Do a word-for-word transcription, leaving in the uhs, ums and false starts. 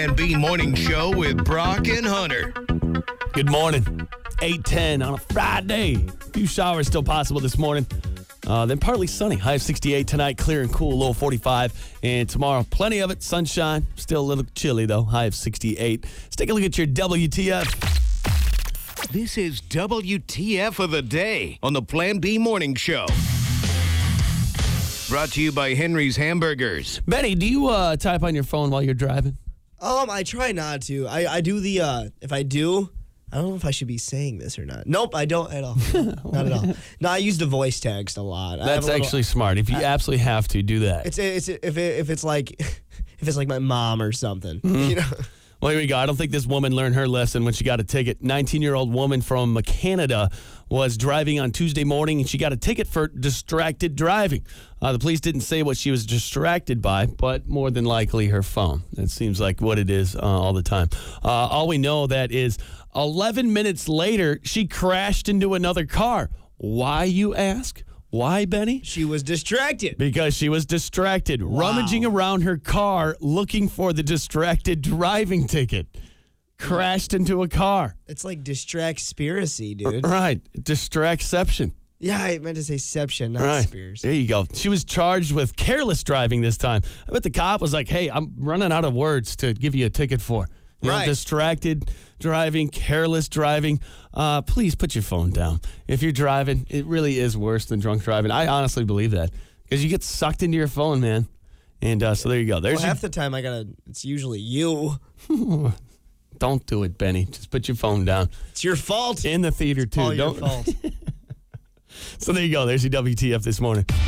Plan B Morning Show with Brock and Hunter. Good morning. eight ten on a Friday. A few showers still possible this morning. Uh, then partly sunny. High of sixty-eight tonight. Clear and cool. Low forty-five. And tomorrow, plenty of it. Sunshine. Still a little chilly, though. High of sixty-eight. Let's take a look at your W T F. This is W T F of the day on the Plan B Morning Show. Brought to you by Henry's Hamburgers. Benny, do you uh, type on your phone while you're driving? Um, I try not to. I, I do the, uh, if I do, I don't know if I should be saying this or not. Nope, I don't at all. Not at all. No, I use the voice text a lot. That's little, actually smart. If you I, absolutely have to, do that. It's it's if it, if it's like if it's like my mom or something, mm-hmm. you know. Well, here we go. I don't think this woman learned her lesson when she got a ticket. nineteen-year-old woman from Canada was driving on Tuesday morning, and she got a ticket for distracted driving. Uh, the police didn't say what she was distracted by, but more than likely her phone. It seems like what it is uh, all the time. Uh, all we know that is eleven minutes later, she crashed into another car. Why, you ask? Why, Benny? She was distracted. Because she was distracted, wow. rummaging around her car looking for the distracted driving ticket. Crashed into a car. It's like distract-spiracy, dude. Right. Distractception. Yeah, I meant to say seption, not right. spears. There you go. She was charged with careless driving this time. I bet the cop was like, hey, I'm running out of words to give you a ticket for. You right. know, distracted driving, careless driving. Uh, please put your phone down. If you're driving, it really is worse than drunk driving. I honestly believe that because you get sucked into your phone, man. And uh, so there you go. There's well, your... half the time I gotta. It's usually you. Don't do it, Benny. Just put your phone down. It's your fault. In the theater it's too. all Don't... your fault. So there you go. There's your W T F this morning.